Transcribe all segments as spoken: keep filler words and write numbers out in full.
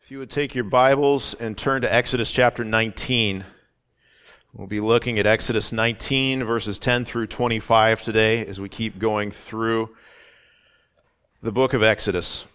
If you would take your Bibles and turn to Exodus chapter nineteen, we'll be looking at Exodus nineteen, verses ten through twenty-five today as we keep going through the book of Exodus.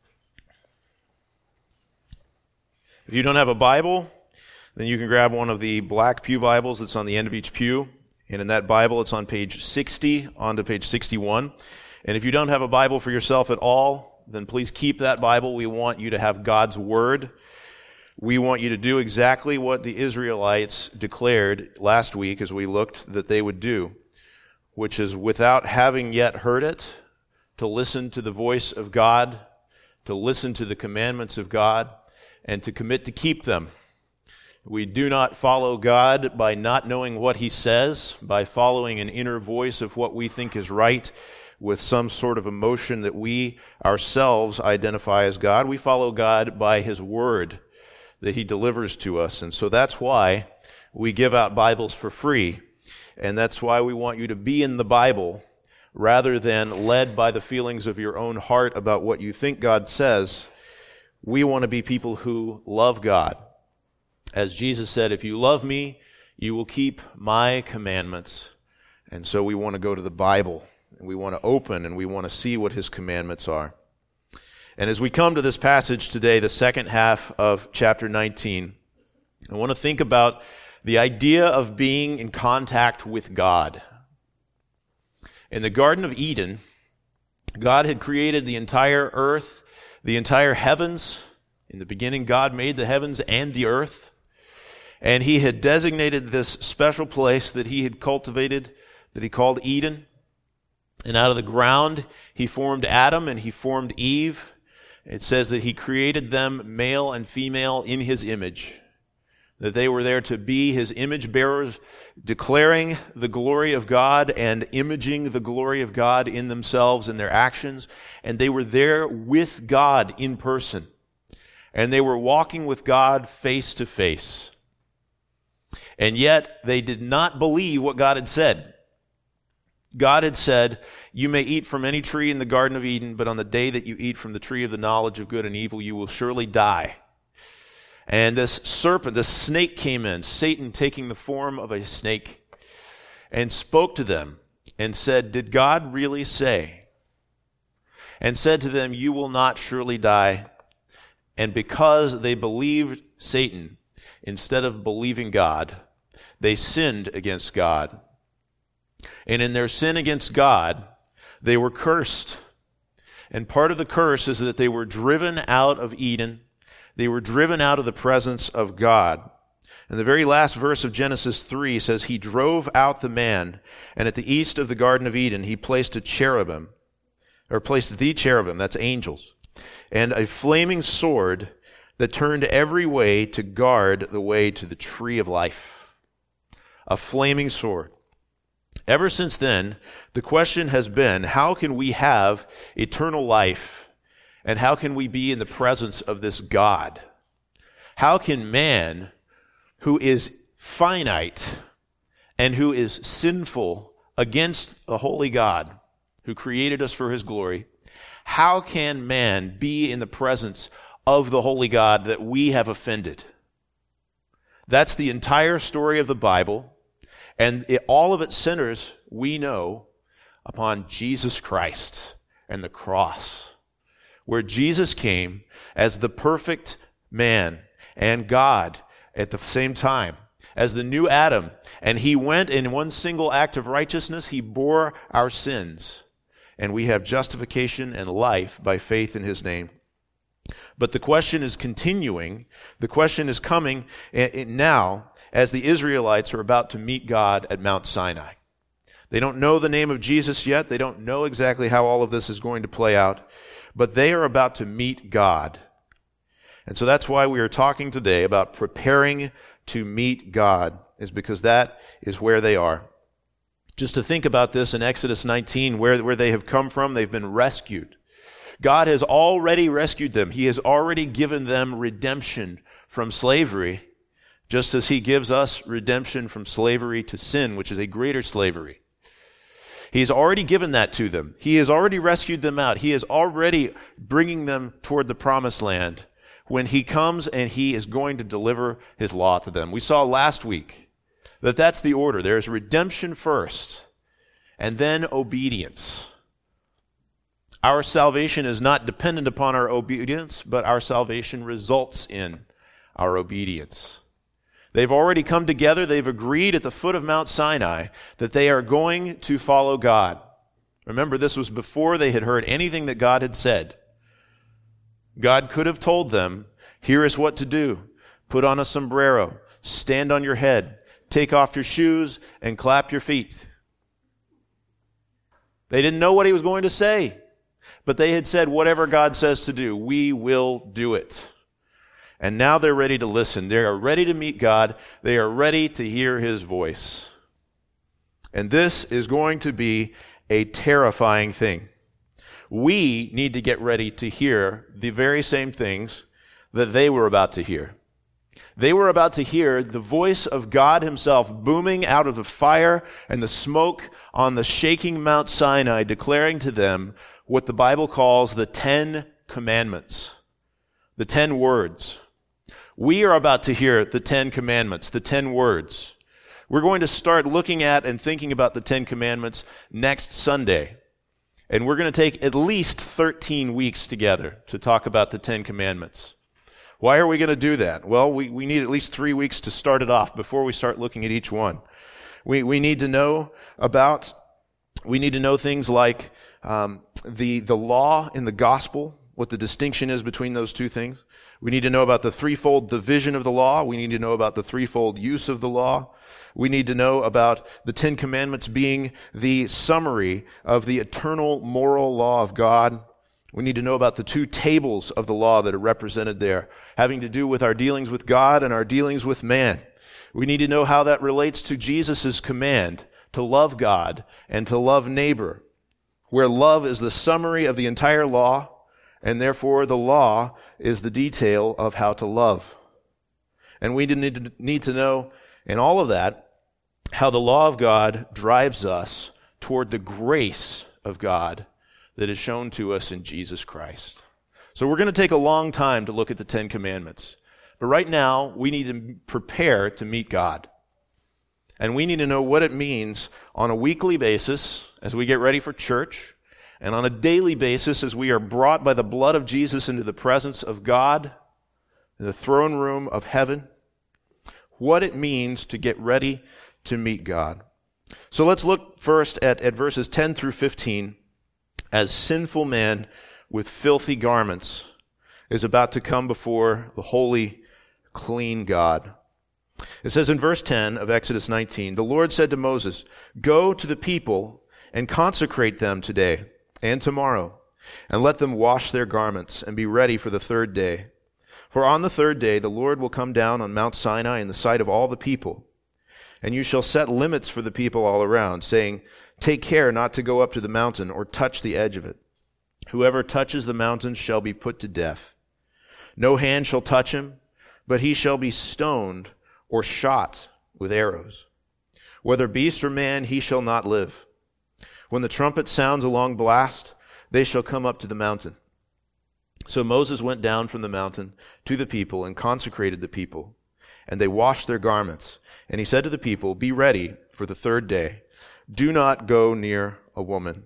If you don't have a Bible, then you can grab one of the black pew Bibles that's on the end of each pew. And in that Bible, it's on page sixty, on to page sixty-one. And if you don't have a Bible for yourself at all, then please keep that Bible. We want you to have God's Word. We want you to do exactly what the Israelites declared last week as we looked that they would do, which is without having yet heard it, to listen to the voice of God, to listen to the commandments of God, and to commit to keep them. We do not follow God by not knowing what He says, by following an inner voice of what we think is right, with some sort of emotion that we ourselves identify as God. We follow God by His Word that He delivers to us. And so that's why we give out Bibles for free. And that's why we want you to be in the Bible rather than led by the feelings of your own heart about what you think God says. We want to be people who love God. As Jesus said, if you love me, you will keep my commandments. And so we want to go to the Bible. We want to open and we want to see what His commandments are. And as we come to this passage today, the second half of chapter nineteen, I want to think about the idea of being in contact with God. In the Garden of Eden, God had created the entire earth, the entire heavens. In the beginning, God made the heavens and the earth. And He had designated this special place that He had cultivated, that He called Eden. And out of the ground, He formed Adam and He formed Eve. It says that He created them male and female in His image, that they were there to be His image bearers, declaring the glory of God and imaging the glory of God in themselves and their actions. And they were there with God in person. And they were walking with God face to face. And yet, they did not believe what God had said. God had said, you may eat from any tree in the Garden of Eden, but on the day that you eat from the tree of the knowledge of good and evil, you will surely die. And this serpent, this snake came in, Satan taking the form of a snake, and spoke to them and said, did God really say? And said to them, you will not surely die. And because they believed Satan instead of believing God, they sinned against God. And in their sin against God, they were cursed. And part of the curse is that they were driven out of Eden. They were driven out of the presence of God. And the very last verse of Genesis three says, He drove out the man, and at the east of the Garden of Eden, He placed a cherubim, or placed the cherubim, that's angels, and a flaming sword that turned every way to guard the way to the tree of life. A flaming sword. Ever since then, the question has been, how can we have eternal life? And how can we be in the presence of this God? How can man, who is finite and who is sinful against a holy God who created us for His glory, how can man be in the presence of the holy God that we have offended? That's the entire story of the Bible. And it, all of it centers, we know, upon Jesus Christ and the cross, where Jesus came as the perfect man and God at the same time, as the new Adam. And He went in one single act of righteousness, He bore our sins. And we have justification and life by faith in His name. But the question is continuing. The question is coming now, as the Israelites are about to meet God at Mount Sinai. They don't know the name of Jesus yet. They don't know exactly how all of this is going to play out. But they are about to meet God. And so that's why we are talking today about preparing to meet God, is because that is where they are. Just to think about this in Exodus nineteen, where, where they have come from, they've been rescued. God has already rescued them. He has already given them redemption from slavery, just as He gives us redemption from slavery to sin, which is a greater slavery. He's already given that to them. He has already rescued them out. He is already bringing them toward the promised land, when he comes and he is going to deliver his law to them. We saw last week that that's the order. There's redemption first, and then obedience. Our salvation is not dependent upon our obedience, but our salvation results in our obedience. They've already come together. They've agreed at the foot of Mount Sinai that they are going to follow God. Remember, this was before they had heard anything that God had said. God could have told them, here is what to do. Put on a sombrero, stand on your head, take off your shoes, and clap your feet. They didn't know what he was going to say, but they had said, whatever God says to do, we will do it. And now they're ready to listen. They are ready to meet God. They are ready to hear his voice. And this is going to be a terrifying thing. We need to get ready to hear the very same things that they were about to hear. They were about to hear the voice of God himself booming out of the fire and the smoke on the shaking Mount Sinai, declaring to them what the Bible calls the Ten Commandments, the Ten Words. We are about to hear the Ten Commandments, the Ten Words. We're going to start looking at and thinking about the Ten Commandments next Sunday. And we're going to take at least thirteen weeks together to talk about the Ten Commandments. Why are we going to do that? Well, we, we need at least three weeks to start it off before we start looking at each one. We we need to know about, we need to know things like um, the, the law and the gospel, what the distinction is between those two things. We need to know about the threefold division of the law. We need to know about the threefold use of the law. We need to know about the Ten Commandments being the summary of the eternal moral law of God. We need to know about the two tables of the law that are represented there, having to do with our dealings with God and our dealings with man. We need to know how that relates to Jesus' command to love God and to love neighbor, where love is the summary of the entire law, and therefore the law is the detail of how to love. And we need to, need to know in all of that how the law of God drives us toward the grace of God that is shown to us in Jesus Christ. So we're going to take a long time to look at the Ten Commandments. But right now, we need to prepare to meet God. And we need to know what it means on a weekly basis as we get ready for church, and on a daily basis as we are brought by the blood of Jesus into the presence of God, in the throne room of heaven, what it means to get ready to meet God. So let's look first at, at verses ten through fifteen, as sinful man with filthy garments is about to come before the holy, clean God. It says in verse ten of Exodus nineteen, the Lord said to Moses, "Go to the people and consecrate them today and tomorrow, and let them wash their garments and be ready for the third day. For on the third day the Lord will come down on Mount Sinai in the sight of all the people. And you shall set limits for the people all around, saying, take care not to go up to the mountain or touch the edge of it. Whoever touches the mountain shall be put to death. No hand shall touch him, but he shall be stoned or shot with arrows. Whether beast or man, he shall not live. When the trumpet sounds a long blast, they shall come up to the mountain." So Moses went down from the mountain to the people and consecrated the people. And they washed their garments. And he said to the people, "Be ready for the third day. Do not go near a woman."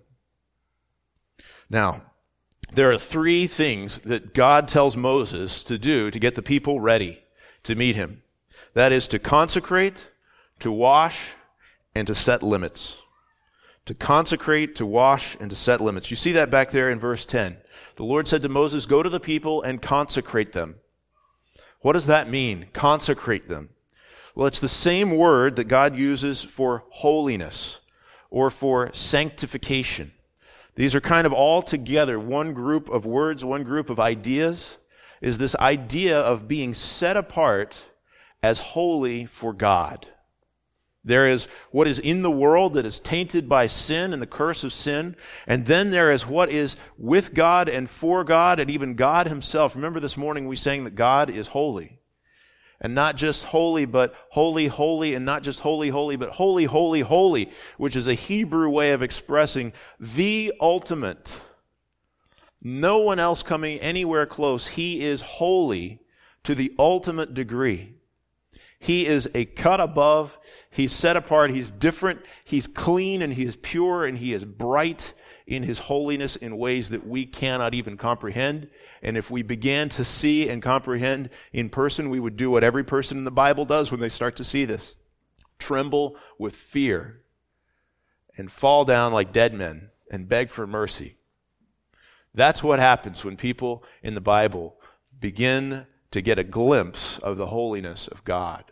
Now, there are three things that God tells Moses to do to get the people ready to meet him. That is to consecrate, to wash, and to set limits. To consecrate, to wash, and to set limits. You see that back there in verse ten. The Lord said to Moses, "Go to the people and consecrate them." What does that mean, consecrate them? Well, it's the same word that God uses for holiness or for sanctification. These are kind of all together one group of words, one group of ideas, is this idea of being set apart as holy for God. There is what is in the world that is tainted by sin and the curse of sin. And then there is what is with God and for God and even God himself. Remember this morning we sang that God is holy. And not just holy, but holy, holy, and not just holy, holy, but holy, holy, holy, which is a Hebrew way of expressing the ultimate, No one else coming anywhere close. He is holy to the ultimate degree. He is a cut above. He's set apart. He's different. He's clean and he is pure and he is bright in his holiness in ways that we cannot even comprehend. And if we began to see and comprehend in person, we would do what every person in the Bible does when they start to see this. Tremble with fear and fall down like dead men and beg for mercy. That's what happens when people in the Bible begin to get a glimpse of the holiness of God.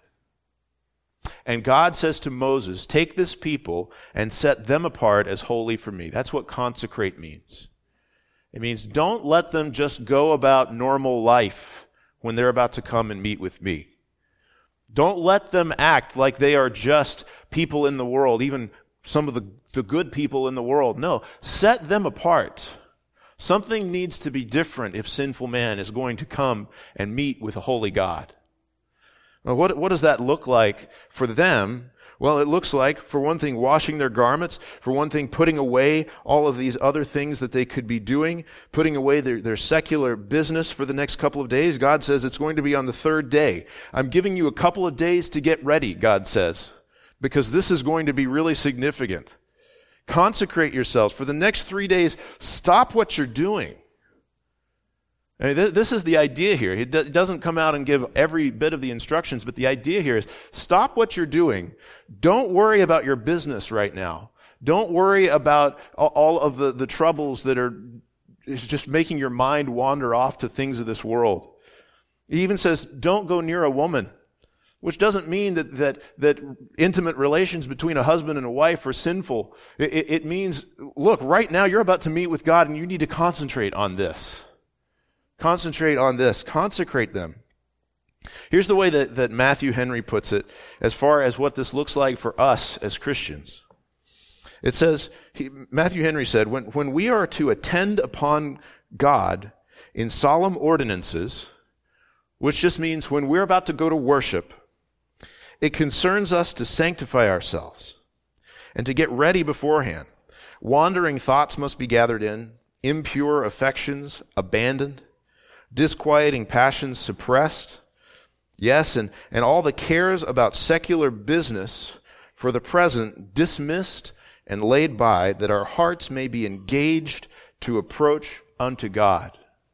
And God says to Moses, take this people and set them apart as holy for me. That's what consecrate means. It means don't let them just go about normal life when they're about to come and meet with me. Don't let them act like they are just people in the world, even some of the, the good people in the world. No, set them apart. Something needs to be different if sinful man is going to come and meet with a holy God. Well, what, what does that look like for them? Well, it looks like, for one thing, washing their garments. For one thing, putting away all of these other things that they could be doing, putting away their, their secular business for the next couple of days. God says it's going to be on the third day. I'm giving you a couple of days to get ready, God says, because this is going to be really significant. Consecrate yourselves. For the next three days, stop what you're doing. I mean, th- this is the idea here. He d- doesn't come out and give every bit of the instructions, but the idea here is stop what you're doing. Don't worry about your business right now. Don't worry about all, all of the, the troubles that are is just making your mind wander off to things of this world. He even says, don't go near a woman, which doesn't mean that that, that intimate relations between a husband and a wife are sinful. It, it, it means, look, right now you're about to meet with God and you need to concentrate on this. Concentrate on this. Consecrate them. Here's the way that, that Matthew Henry puts it as far as what this looks like for us as Christians. It says, he, Matthew Henry said, when, when we are to attend upon God in solemn ordinances, which just means when we're about to go to worship, it concerns us to sanctify ourselves and to get ready beforehand. Wandering thoughts must be gathered in, impure affections abandoned, disquieting passions suppressed. Yes, and, and all the cares about secular business for the present dismissed and laid by, that our hearts may be engaged to approach unto God.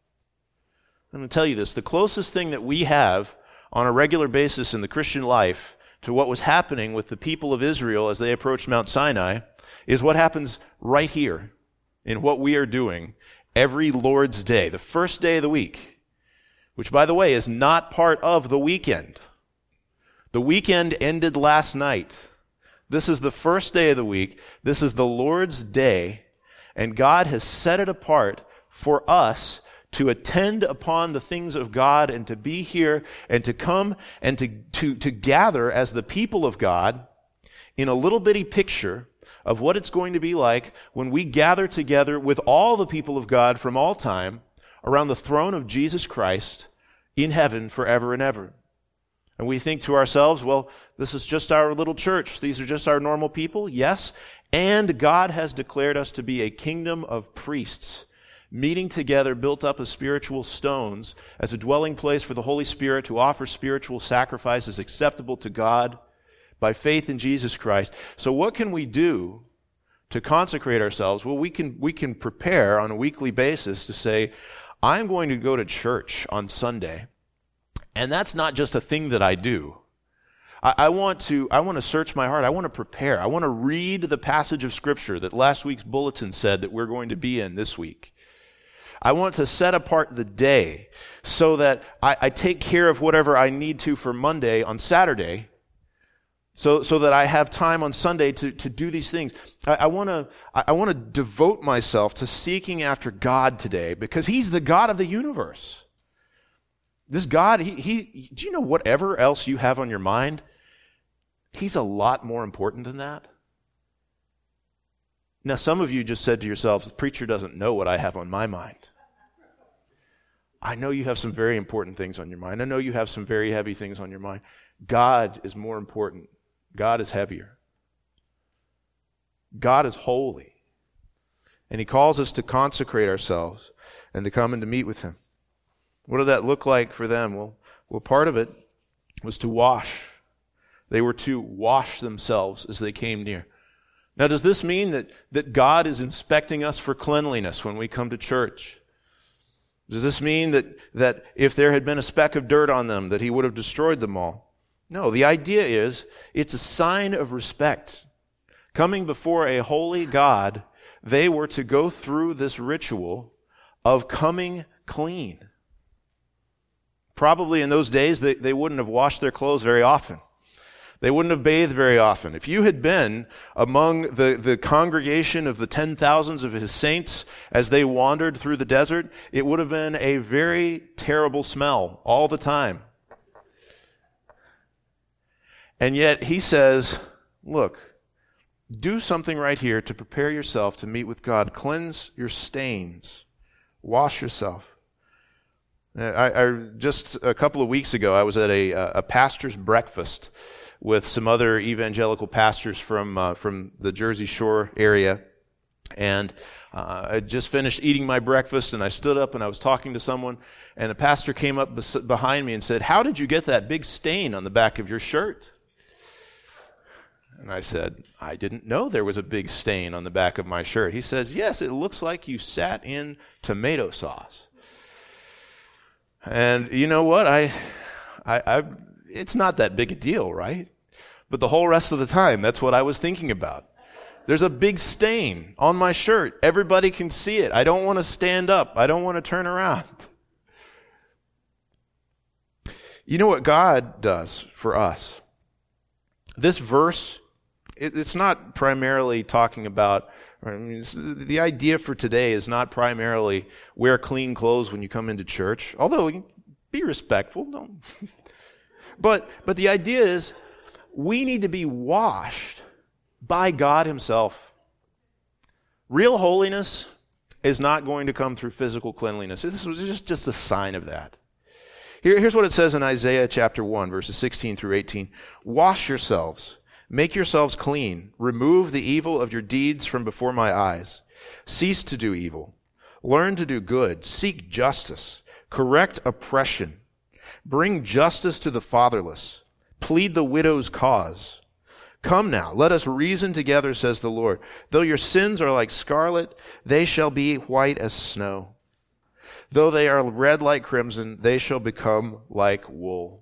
I'm going to tell you this. The closest thing that we have on a regular basis in the Christian life to what was happening with the people of Israel as they approached Mount Sinai is what happens right here in what we are doing every Lord's Day, the first day of the week, which, by the way, is not part of the weekend. The weekend ended last night. This is the first day of the week. This is the Lord's Day, and God has set it apart for us to attend upon the things of God and to be here and to come and to, to, to gather as the people of God in a little bitty picture of what it's going to be like when we gather together with all the people of God from all time around the throne of Jesus Christ in heaven forever and ever. And we think to ourselves, well, this is just our little church. These are just our normal people. Yes. And God has declared us to be a kingdom of priests, meeting together, built up as spiritual stones, as a dwelling place for the Holy Spirit to offer spiritual sacrifices acceptable to God by faith in Jesus Christ. So what can we do to consecrate ourselves? Well, we can we can prepare on a weekly basis to say, I'm going to go to church on Sunday, and that's not just a thing that I do. I, I want to I want to search my heart. I want to prepare. I want to read the passage of Scripture that last week's bulletin said that we're going to be in this week. I want to set apart the day so that I, I take care of whatever I need to for Monday on Saturday, so so that I have time on Sunday to, to do these things. I, I want to I want to devote myself to seeking after God today because He's the God of the universe. This God, he, he do you know whatever else you have on your mind, He's a lot more important than that. Now, some of you just said to yourselves, the preacher doesn't know what I have on my mind. I know you have some very important things on your mind. I know you have some very heavy things on your mind. God is more important. God is heavier. God is holy. And he calls us to consecrate ourselves and to come and to meet with him. What did that look like for them? Well, well, part of it was to wash. They were to wash themselves as they came near. Now, does this mean that, that God is inspecting us for cleanliness when we come to church? Does this mean that, that if there had been a speck of dirt on them, that he would have destroyed them all? No, the idea is it's a sign of respect. Coming before a holy God, they were to go through this ritual of coming clean. Probably in those days, they, they wouldn't have washed their clothes very often. They wouldn't have bathed very often. If you had been among the, the congregation of the ten thousands of his saints as they wandered through the desert, it would have been a very terrible smell all the time. And yet he says, look, do something right here to prepare yourself to meet with God. Cleanse your stains. Wash yourself. I, I just a couple of weeks ago, I was at a, a pastor's breakfast with some other evangelical pastors from uh, from the Jersey Shore area, and uh, I just finished eating my breakfast, and I stood up and I was talking to someone, and a pastor came up bes- behind me and said, "How did you get that big stain on the back of your shirt?" And I said, "I didn't know there was a big stain on the back of my shirt." He says, "Yes, it looks like you sat in tomato sauce." And you know what? I, I, I, it's not that big a deal, right? But the whole rest of the time, that's what I was thinking about. There's a big stain on my shirt. Everybody can see it. I don't want to stand up. I don't want to turn around. You know what God does for us? This verse, it, it's not primarily talking about, I mean, the idea for today is not primarily wear clean clothes when you come into church, although be respectful. Don't. but but the idea is we need to be washed by God himself. Real holiness is not going to come through physical cleanliness. This was just, just a sign of that. Here, here's what it says in Isaiah chapter one, verses sixteen through eighteen. Wash yourselves. Make yourselves clean. Remove the evil of your deeds from before my eyes. Cease to do evil. Learn to do good. Seek justice. Correct oppression. Bring justice to the fatherless. Plead the widow's cause. Come now, let us reason together, says the Lord. Though your sins are like scarlet, they shall be white as snow. Though they are red like crimson, they shall become like wool.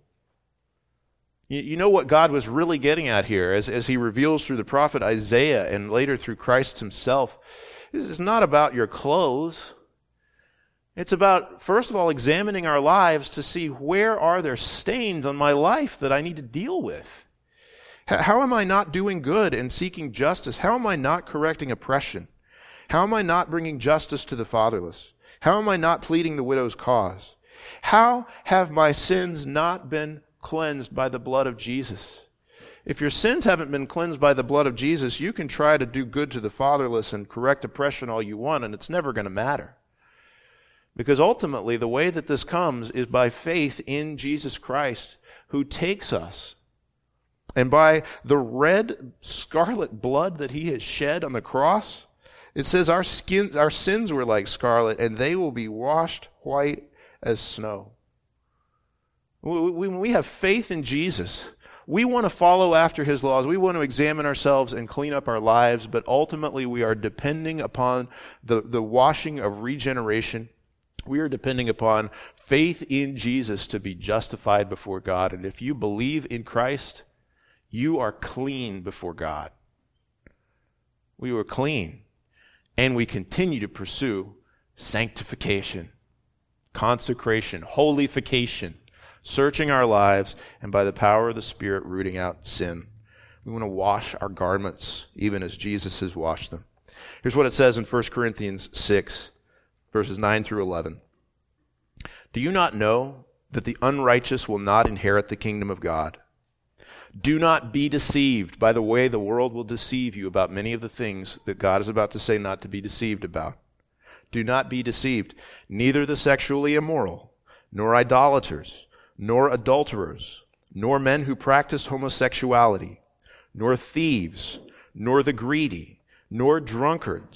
You know what God was really getting at here as, as he reveals through the prophet Isaiah and later through Christ himself. This is not about your clothes. It's about, first of all, examining our lives to see where are there stains on my life that I need to deal with. How am I not doing good and seeking justice? How am I not correcting oppression? How am I not bringing justice to the fatherless? How am I not pleading the widow's cause? How have my sins not been cleansed by the blood of Jesus? If your sins haven't been cleansed by the blood of Jesus, you can try to do good to the fatherless and correct oppression all you want, and it's never going to matter. Because ultimately, the way that this comes is by faith in Jesus Christ, who takes us, and by the red scarlet blood that he has shed on the cross, it says our skin, our sins were like scarlet, and they will be washed white as snow. When we have faith in Jesus, we want to follow after his laws. We want to examine ourselves and clean up our lives, but ultimately we are depending upon the, the washing of regeneration. We are depending upon faith in Jesus to be justified before God. And if you believe in Christ, you are clean before God. We were clean, and we continue to pursue sanctification, consecration, holification, searching our lives, and by the power of the Spirit, rooting out sin. We want to wash our garments, even as Jesus has washed them. Here's what it says in First Corinthians six, verses nine through eleven. Do you not know that the unrighteous will not inherit the kingdom of God? Do not be deceived by the way the world will deceive you about many of the things that God is about to say not to be deceived about. Do not be deceived. Neither the sexually immoral, nor idolaters, nor adulterers, nor men who practice homosexuality, nor thieves, nor the greedy, nor drunkards,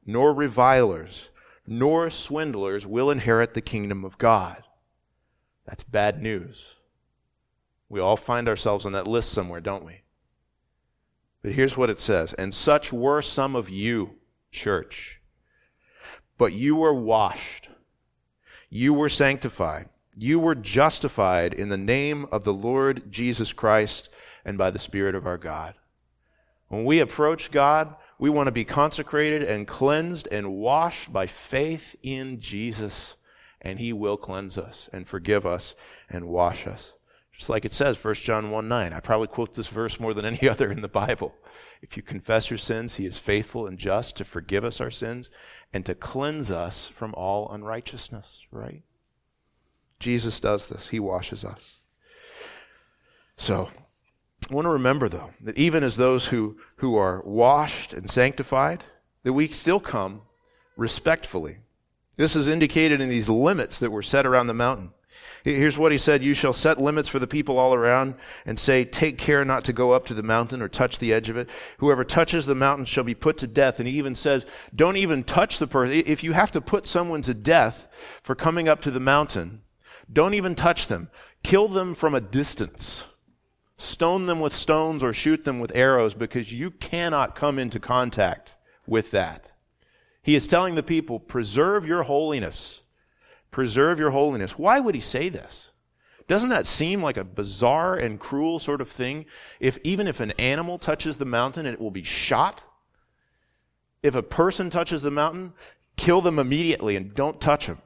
nor revilers, nor swindlers will inherit the kingdom of God. That's bad news. We all find ourselves on that list somewhere, don't we? But here's what it says. And such were some of you, church. But you were washed. You were sanctified. You were justified in the name of the Lord Jesus Christ and by the Spirit of our God. When we approach God, we want to be consecrated and cleansed and washed by faith in Jesus, and He will cleanse us and forgive us and wash us. Just like it says, First John one nine. I probably quote this verse more than any other in the Bible. If you confess your sins, He is faithful and just to forgive us our sins and to cleanse us from all unrighteousness, right? Jesus does this. He washes us. So, I want to remember, though, that even as those who, who are washed and sanctified, that we still come respectfully. This is indicated in these limits that were set around the mountain. Here's what He said, you shall set limits for the people all around and say, take care not to go up to the mountain or touch the edge of it. Whoever touches the mountain shall be put to death. And He even says, don't even touch the person. If you have to put someone to death for coming up to the mountain, don't even touch them. Kill them from a distance. Stone them with stones or shoot them with arrows, because you cannot come into contact with that. He is telling the people, preserve your holiness. Preserve your holiness. Why would He say this? Doesn't that seem like a bizarre and cruel sort of thing? If even if an animal touches the mountain, it will be shot. If a person touches the mountain, kill them immediately and don't touch them.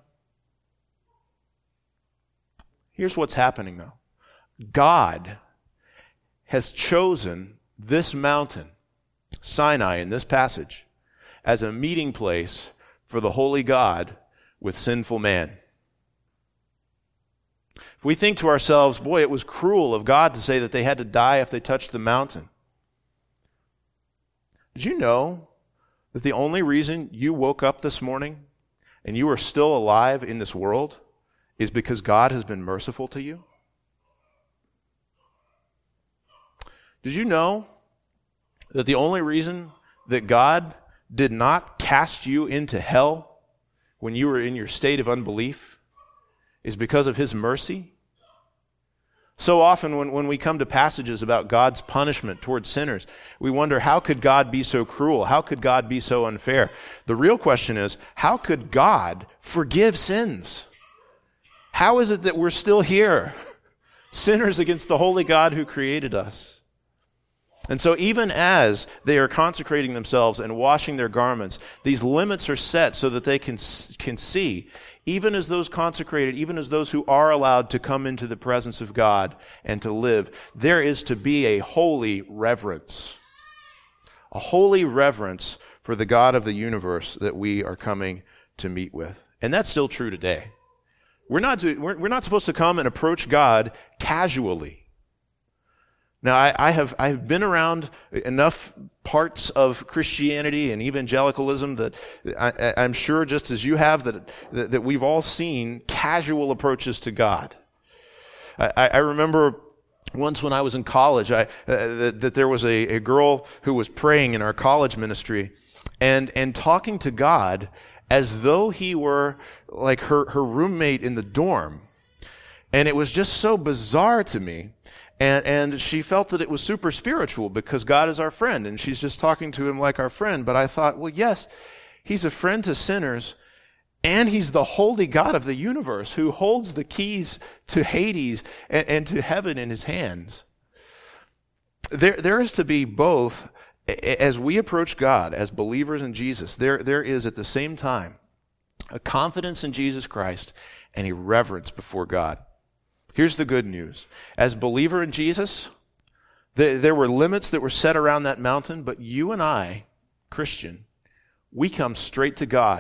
Here's what's happening, though. God has chosen this mountain, Sinai in this passage, as a meeting place for the holy God with sinful man. If we think to ourselves, boy, it was cruel of God to say that they had to die if they touched the mountain. Did you know that the only reason you woke up this morning and you are still alive in this world is because God has been merciful to you? Did you know that the only reason that God did not cast you into hell when you were in your state of unbelief is because of His mercy? So often when, when we come to passages about God's punishment towards sinners, we wonder, how could God be so cruel? How could God be so unfair? The real question is, how could God forgive sins? How is it that we're still here, sinners against the holy God who created us? And so even as they are consecrating themselves and washing their garments, these limits are set so that they can, can see, even as those consecrated, even as those who are allowed to come into the presence of God and to live, there is to be a holy reverence. A holy reverence for the God of the universe that we are coming to meet with. And that's still true today. We're not, to, we're, we're not supposed to come and approach God casually. Now, I, I have I have been around enough parts of Christianity and evangelicalism that I, I'm sure, just as you have, that, that that we've all seen casual approaches to God. I, I remember once when I was in college, I, uh, that, that there was a, a girl who was praying in our college ministry and and talking to God as though He were like her, her roommate in the dorm. And it was just so bizarre to me. And, and she felt that it was super spiritual because God is our friend and she's just talking to Him like our friend. But I thought, well, yes, He's a friend to sinners and He's the holy God of the universe who holds the keys to Hades and, and to heaven in His hands. There, there is to be both, as we approach God as believers in Jesus, there, there is at the same time a confidence in Jesus Christ and a reverence before God. Here's the good news. As a believer in Jesus, there, there were limits that were set around that mountain, but you and I, Christian, we come straight to God.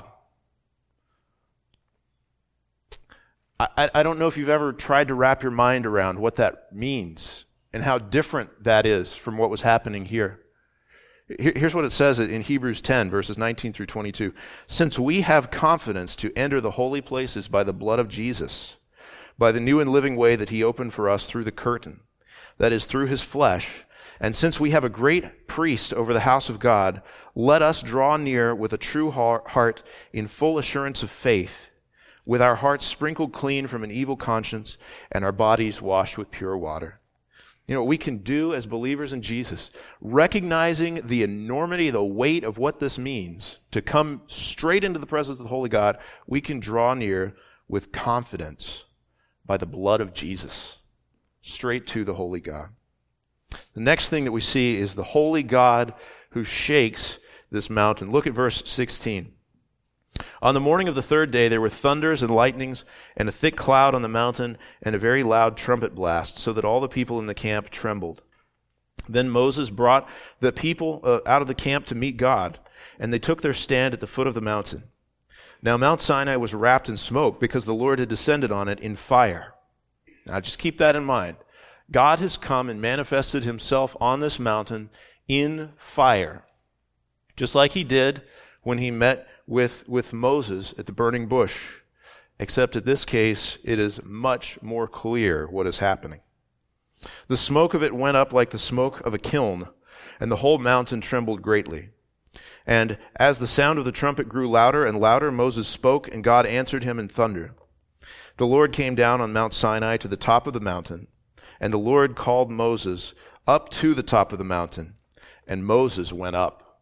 I, I don't know if you've ever tried to wrap your mind around what that means and how different that is from what was happening here. Here's what it says in Hebrews ten, verses nineteen through twenty-two. Since we have confidence to enter the holy places by the blood of Jesus, by the new and living way that He opened for us through the curtain, that is, through His flesh, And since we have a great priest over the house of God, let us draw near with a true heart in full assurance of faith, with our hearts sprinkled clean from an evil conscience and our bodies washed with pure water. You know what we can do as believers in Jesus, recognizing the enormity, the weight of what this means, to come straight into the presence of the Holy God, we can draw near with confidence by the blood of Jesus, straight to the Holy God. The next thing that we see is the Holy God who shakes this mountain. Look at verse sixteen. On the morning of the third day, there were thunders and lightnings and a thick cloud on the mountain and a very loud trumpet blast, so that all the people in the camp trembled. Then Moses brought the people uh, out of the camp to meet God, and they took their stand at the foot of the mountain. Now Mount Sinai was wrapped in smoke because the Lord had descended on it in fire. Now just keep that in mind. God has come and manifested himself on this mountain in fire, just like he did when he met with, with Moses at the burning bush, except in this case, it is much more clear what is happening. The smoke of it went up like the smoke of a kiln, and the whole mountain trembled greatly. And as the sound of the trumpet grew louder and louder, Moses spoke, and God answered him in thunder. The Lord came down on Mount Sinai to the top of the mountain, and the Lord called Moses up to the top of the mountain, and Moses went up.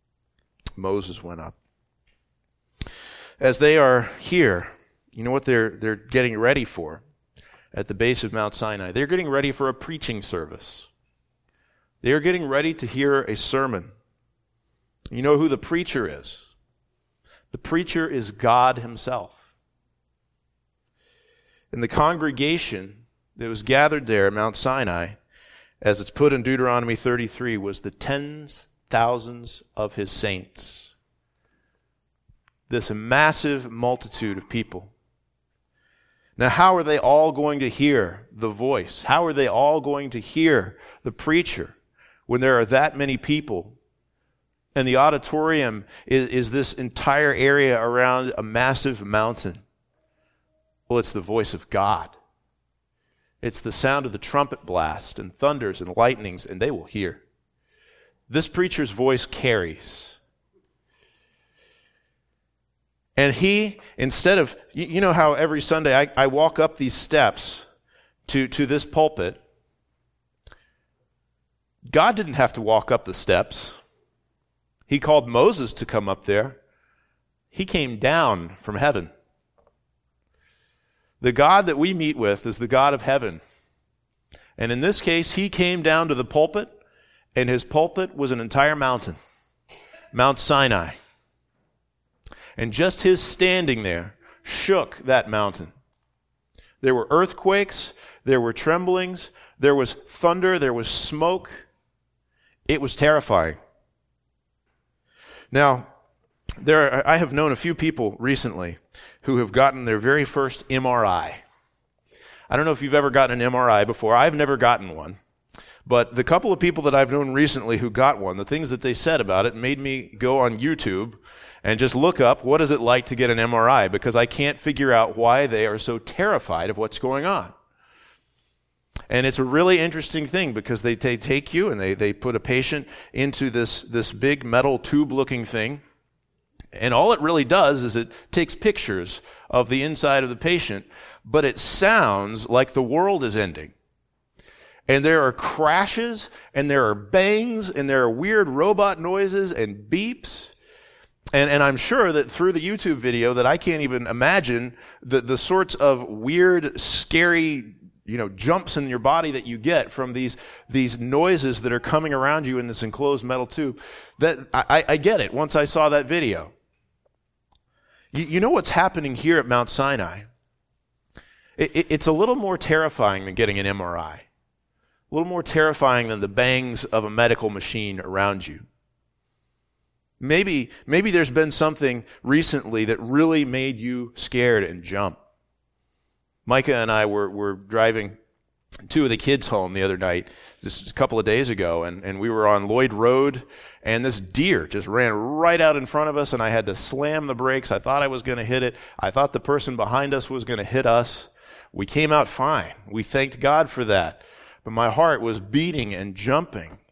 Moses went up. As they are here, you know what they're they're getting ready for at the base of Mount Sinai? They're getting ready for a preaching service. They are getting ready to hear a sermon. You know who the preacher is? The preacher is God himself. And the congregation that was gathered there at Mount Sinai, as it's put in Deuteronomy thirty-three, was the tens thousands of his saints. This massive multitude of people. Now, how are they all going to hear the voice? How are they all going to hear the preacher when there are that many people? And the auditorium is, is this entire area around a massive mountain. Well, it's the voice of God. It's the sound of the trumpet blast and thunders and lightnings, and they will hear. This preacher's voice carries. And he, instead of, you know how every Sunday I, I walk up these steps to, to this pulpit. God didn't have to walk up the steps. He called Moses to come up there. He came down from heaven. The God that we meet with is the God of heaven. And in this case, he came down to the pulpit, and his pulpit was an entire mountain, Mount Sinai. And just his standing there shook that mountain. There were earthquakes, there were tremblings, there was thunder, there was smoke. It was terrifying. Now, there are, I have known a few people recently who have gotten their very first M R I. I don't know if you've ever gotten an M R I before. I've never gotten one. But the couple of people that I've known recently who got one, the things that they said about it made me go on YouTube and just look up what is it like to get an M R I, because I can't figure out why they are so terrified of what's going on. And it's a really interesting thing because they, they take you and they, they put a patient into this, this big metal tube-looking thing. And all it really does is it takes pictures of the inside of the patient, but it sounds like the world is ending. And there are crashes, and there are bangs, and there are weird robot noises and beeps. And, and I'm sure that through the YouTube video that I can't even imagine the, the sorts of weird, scary, you know, jumps in your body that you get from these, these noises that are coming around you in this enclosed metal tube. That I, I get it once I saw that video. You, you know what's happening here at Mount Sinai? It, it, it's a little more terrifying than getting an M R I. A little more terrifying than the bangs of a medical machine around you. Maybe, maybe there's been something recently that really made you scared and jump. Micah and I were, were driving two of the kids home the other night, just a couple of days ago, and, and we were on Lloyd Road, and this deer just ran right out in front of us, and I had to slam the brakes. I thought I was going to hit it. I thought the person behind us was going to hit us. We came out fine. We thanked God for that. But my heart was beating and jumping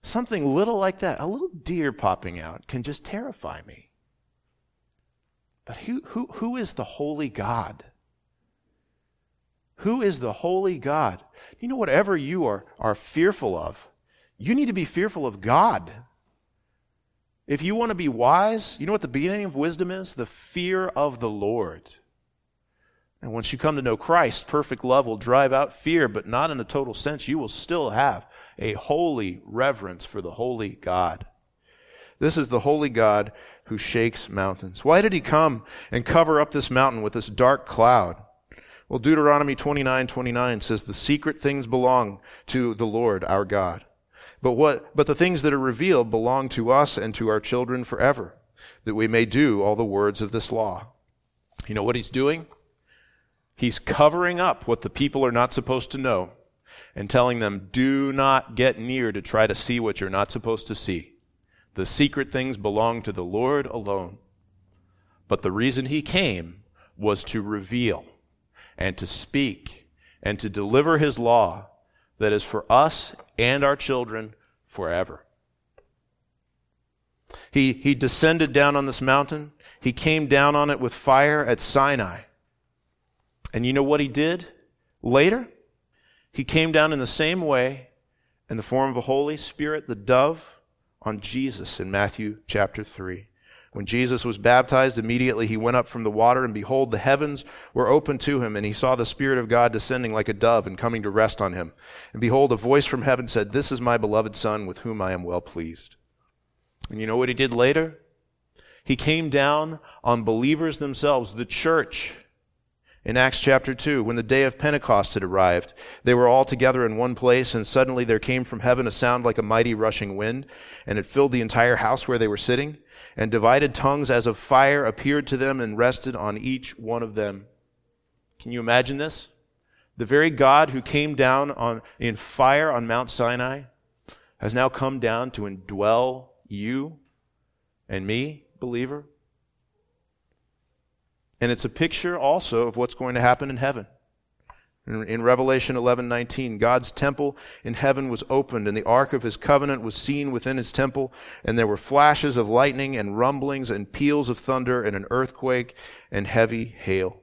Something little like that, a little deer popping out, can just terrify me. But who, who, who is the holy God? Who is the holy God? You know, whatever you are, are fearful of, you need to be fearful of God. If you want to be wise, you know what the beginning of wisdom is? The fear of the Lord. And once you come to know Christ, perfect love will drive out fear, but not in a total sense. You will still have a holy reverence for the holy God. This is the holy God who shakes mountains. Why did he come and cover up this mountain with this dark cloud? Well, Deuteronomy twenty-nine twenty-nine says the secret things belong to the Lord our God. But what, but the things that are revealed belong to us and to our children forever, that we may do all the words of this law. You know what he's doing? He's covering up what the people are not supposed to know and telling them, do not get near to try to see what you're not supposed to see. The secret things belong to the Lord alone. But the reason he came was to reveal and to speak and to deliver his law that is for us and our children forever. He, he descended down on this mountain. He came down on it with fire at Sinai. And you know what he did later? He came down in the same way in the form of a Holy Spirit, the dove, on Jesus in Matthew chapter three. When Jesus was baptized, immediately he went up from the water, and behold, the heavens were opened to him, and he saw the Spirit of God descending like a dove and coming to rest on him. And behold, a voice from heaven said, this is my beloved Son, with whom I am well pleased. And you know what he did later? He came down on believers themselves, the church. In Acts chapter two, when the day of Pentecost had arrived, they were all together in one place, and suddenly there came from heaven a sound like a mighty rushing wind, and it filled the entire house where they were sitting. And divided tongues as of fire appeared to them and rested on each one of them. Can you imagine this? The very God who came down on, in fire on Mount Sinai has now come down to indwell you and me, believer. And it's a picture also of what's going to happen in heaven. In Revelation eleven nineteen, God's temple in heaven was opened, and the ark of his covenant was seen within his temple, and there were flashes of lightning and rumblings and peals of thunder and an earthquake and heavy hail.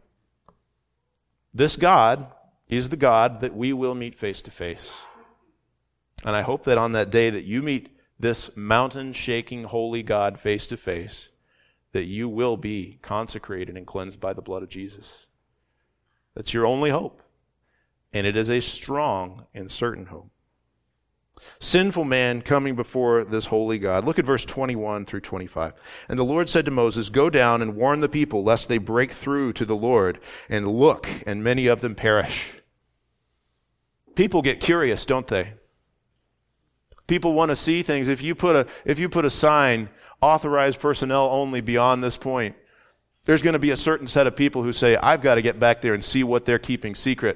This God is the God that we will meet face to face. And I hope that on that day that you meet this mountain-shaking holy God face to face, that you will be consecrated and cleansed by the blood of Jesus. That's your only hope. And it is a strong and certain hope. Sinful man coming before this holy God. Look at verse twenty-one through twenty-five. And the Lord said to Moses, go down and warn the people, lest they break through to the Lord and look, and many of them perish. People get curious, don't they? People want to see things. If you put a, if you put a sign, authorized personnel only beyond this point, there's going to be a certain set of people who say, I've got to get back there and see what they're keeping secret.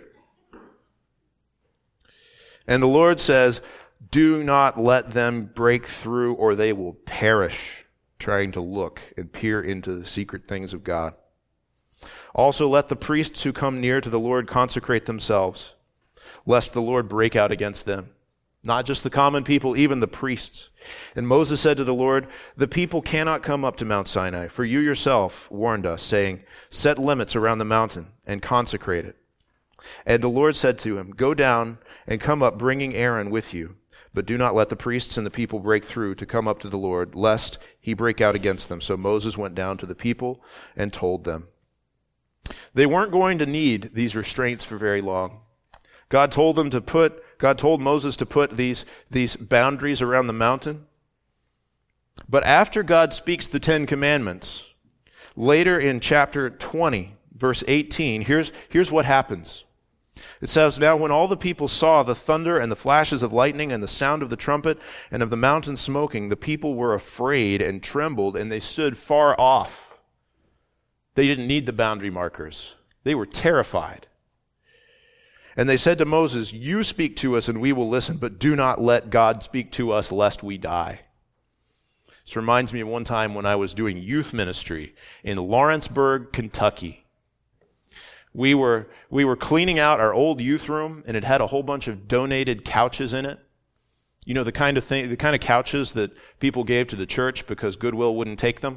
And the Lord says, do not let them break through or they will perish trying to look and peer into the secret things of God. Also let the priests who come near to the Lord consecrate themselves, lest the Lord break out against them. Not just the common people, even the priests. And Moses said to the Lord, the people cannot come up to Mount Sinai, for you yourself warned us, saying, set limits around the mountain and consecrate it. And the Lord said to him, go down and come up, bringing Aaron with you. But do not let the priests and the people break through to come up to the Lord, lest he break out against them. So Moses went down to the people and told them. They weren't going to need these restraints for very long. God told them to put God told Moses to put these, these boundaries around the mountain. But after God speaks the Ten Commandments, later in chapter twenty, verse eighteen, here's, here's what happens. It says, now when all the people saw the thunder and the flashes of lightning and the sound of the trumpet and of the mountain smoking, the people were afraid and trembled, and they stood far off. They didn't need the boundary markers. They were terrified. And they said to Moses, you speak to us and we will listen, but do not let God speak to us lest we die. This reminds me of one time when I was doing youth ministry in Lawrenceburg, Kentucky. We were, we were cleaning out our old youth room, and it had a whole bunch of donated couches in it. You know, the kind of thing, the kind of couches that people gave to the church because Goodwill wouldn't take them.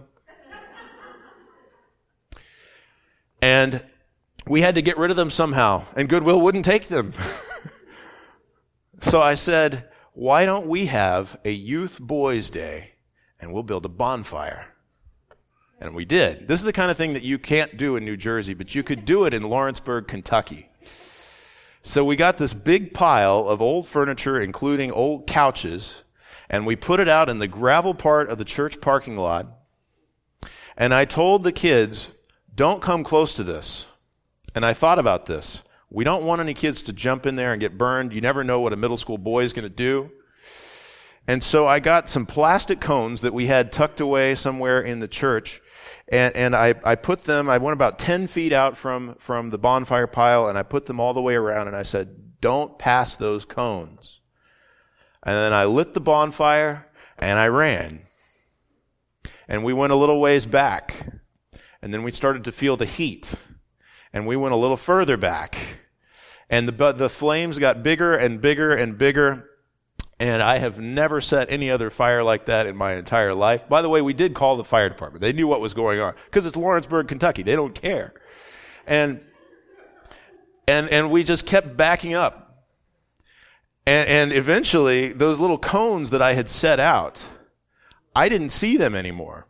And we had to get rid of them somehow, and Goodwill wouldn't take them. So I said, why don't we have a youth boys' day, and we'll build a bonfire. And we did. This is the kind of thing that you can't do in New Jersey, but you could do it in Lawrenceburg, Kentucky. So we got this big pile of old furniture, including old couches, and we put it out in the gravel part of the church parking lot. And I told the kids, don't come close to this. And I thought about this. We don't want any kids to jump in there and get burned. You never know what a middle school boy is going to do. And so I got some plastic cones that we had tucked away somewhere in the church. And, and I, I put them, I went about ten feet out from, from the bonfire pile, and I put them all the way around, and I said, don't pass those cones. And then I lit the bonfire, and I ran. And we went a little ways back, and then we started to feel the heat. And we went a little further back, and the, the flames got bigger and bigger and bigger. And I have never set any other fire like that in my entire life. By the way, we did call the fire department. They knew what was going on because it's Lawrenceburg, Kentucky. They don't care. And and and we just kept backing up. And, and eventually, those little cones that I had set out, I didn't see them anymore.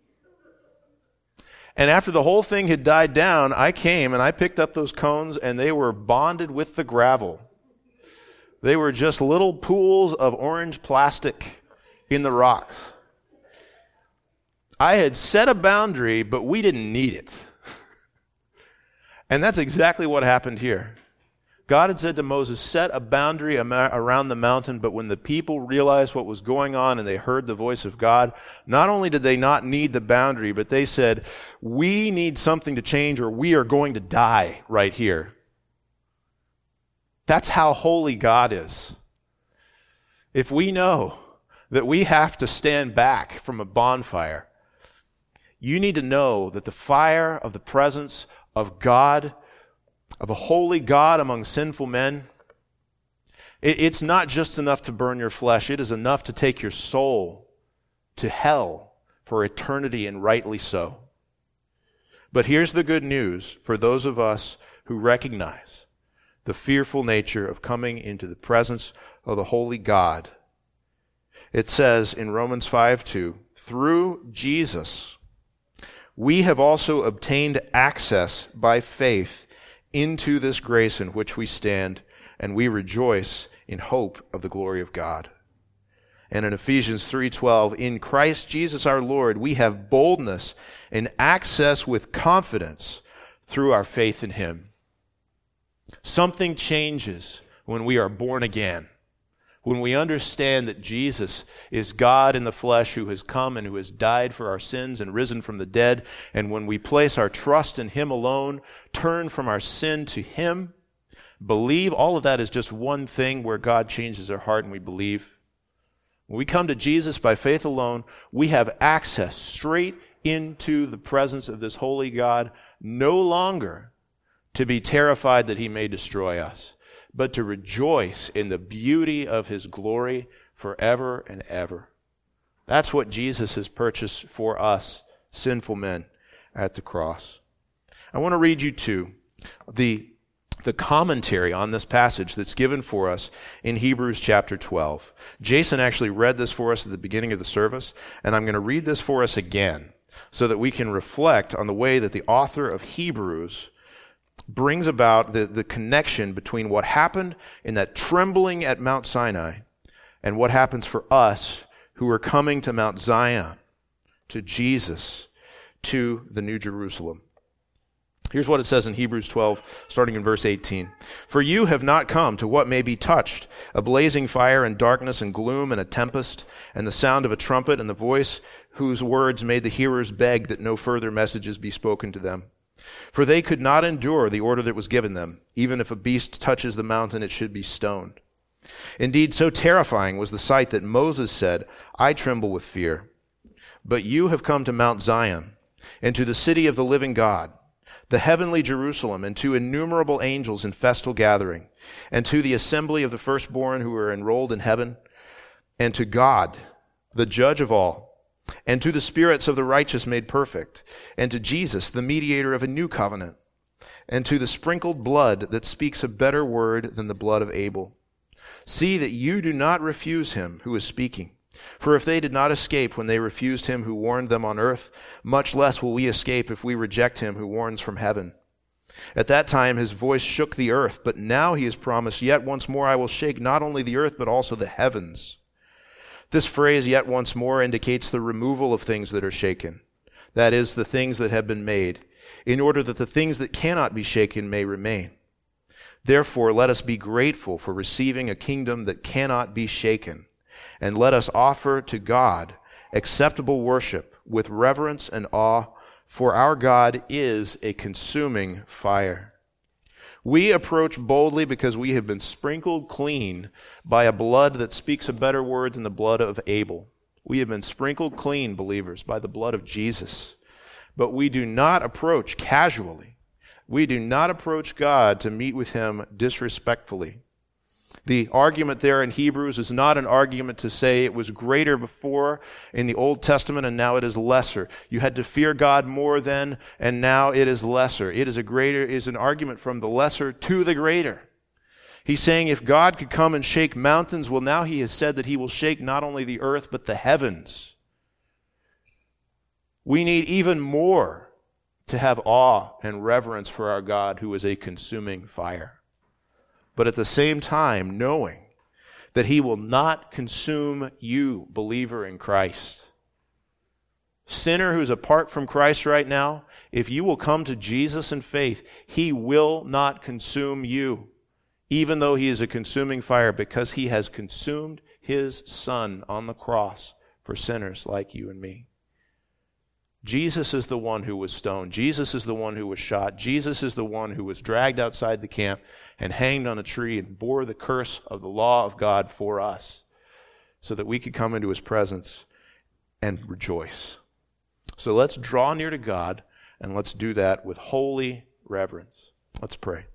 And after the whole thing had died down, I came and I picked up those cones, and they were bonded with the gravel. They were just little pools of orange plastic in the rocks. I had set a boundary, but we didn't need it. And that's exactly what happened here. God had said to Moses, set a boundary around the mountain, but when the people realized what was going on and they heard the voice of God, not only did they not need the boundary, but they said, we need something to change or we are going to die right here. That's how holy God is. If we know that we have to stand back from a bonfire, you need to know that the fire of the presence of God, of a holy God among sinful men, it, it's not just enough to burn your flesh. It is enough to take your soul to hell for eternity, and rightly so. But here's the good news for those of us who recognize the fearful nature of coming into the presence of the holy God. It says in Romans five two, through Jesus, we have also obtained access by faith into this grace in which we stand, and we rejoice in hope of the glory of God. And in Ephesians three twelve, in Christ Jesus our Lord, we have boldness and access with confidence through our faith in Him. Something changes when we are born again, when we understand that Jesus is God in the flesh who has come and who has died for our sins and risen from the dead, and when we place our trust in Him alone, turn from our sin to Him, believe, all of that is just one thing where God changes our heart and we believe. When we come to Jesus by faith alone, we have access straight into the presence of this holy God, no longer to be terrified that He may destroy us, but to rejoice in the beauty of His glory forever and ever. That's what Jesus has purchased for us, sinful men, at the cross. I want to read you too the, the commentary on this passage that's given for us in Hebrews chapter twelve. Jason actually read this for us at the beginning of the service, and I'm going to read this for us again so that we can reflect on the way that the author of Hebrews brings about the, the connection between what happened in that trembling at Mount Sinai and what happens for us who are coming to Mount Zion, to Jesus, to the New Jerusalem. Here's what it says in Hebrews twelve, starting in verse eighteen. For you have not come to what may be touched, a blazing fire and darkness and gloom and a tempest, and the sound of a trumpet and the voice whose words made the hearers beg that no further messages be spoken to them. For they could not endure the order that was given them. Even if a beast touches the mountain, it should be stoned. Indeed, so terrifying was the sight that Moses said, I tremble with fear. But you have come to Mount Zion, and to the city of the living God, the heavenly Jerusalem, and to innumerable angels in festal gathering, and to the assembly of the firstborn who are enrolled in heaven, and to God, the judge of all, and to the spirits of the righteous made perfect, and to Jesus, the mediator of a new covenant, and to the sprinkled blood that speaks a better word than the blood of Abel. See that you do not refuse him who is speaking. For if they did not escape when they refused him who warned them on earth, much less will we escape if we reject him who warns from heaven. At that time his voice shook the earth, but now he has promised, yet once more I will shake not only the earth but also the heavens. This phrase, yet once more, indicates the removal of things that are shaken, that is, the things that have been made, in order that the things that cannot be shaken may remain. Therefore, let us be grateful for receiving a kingdom that cannot be shaken, and let us offer to God acceptable worship with reverence and awe, for our God is a consuming fire. We approach boldly because we have been sprinkled clean by a blood that speaks a better word than the blood of Abel. We have been sprinkled clean, believers, by the blood of Jesus. But we do not approach casually. We do not approach God to meet with him disrespectfully. The argument there in Hebrews is not an argument to say it was greater before in the Old Testament and now it is lesser. You had to fear God more then and now it is lesser. It is a greater, is an argument from the lesser to the greater. He's saying if God could come and shake mountains, well, now he has said that he will shake not only the earth but the heavens. We need even more to have awe and reverence for our God who is a consuming fire. But at the same time, knowing that he will not consume you, believer in Christ. Sinner who's apart from Christ right now, if you will come to Jesus in faith, he will not consume you, even though he is a consuming fire, because he has consumed his Son on the cross for sinners like you and me. Jesus is the one who was stoned. Jesus is the one who was shot. Jesus is the one who was dragged outside the camp and hanged on a tree and bore the curse of the law of God for us so that we could come into his presence and rejoice. So let's draw near to God and let's do that with holy reverence. Let's pray.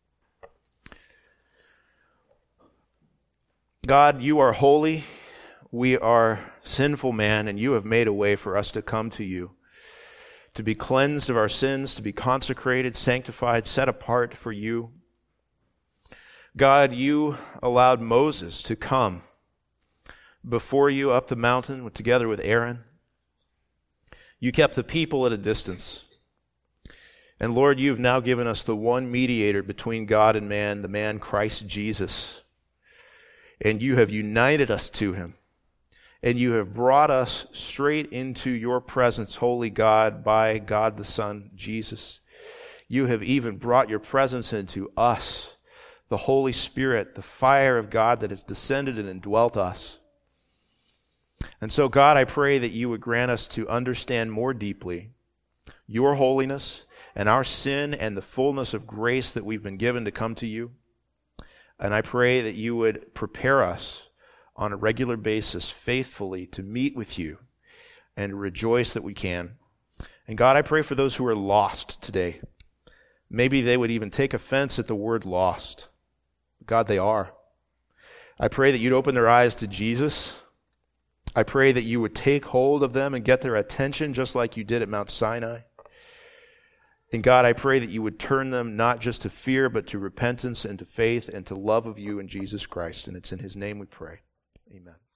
God, you are holy. We are sinful man, and you have made a way for us to come to you, to be cleansed of our sins, to be consecrated, sanctified, set apart for you. God, you allowed Moses to come before you up the mountain together with Aaron. You kept the people at a distance. And Lord, you've now given us the one mediator between God and man, the man Christ Jesus. And you have united us to him. And you have brought us straight into your presence, holy God, by God the Son, Jesus. You have even brought your presence into us, the Holy Spirit, the fire of God that has descended and indwelt us. And so, God, I pray that you would grant us to understand more deeply your holiness and our sin and the fullness of grace that we've been given to come to you. And I pray that you would prepare us on a regular basis, faithfully, to meet with you and rejoice that we can. And God, I pray for those who are lost today. Maybe they would even take offense at the word lost. God, they are. I pray that you'd open their eyes to Jesus. I pray that you would take hold of them and get their attention just like you did at Mount Sinai. And God, I pray that you would turn them not just to fear, but to repentance and to faith and to love of you in Jesus Christ. And it's in his name we pray. Amen.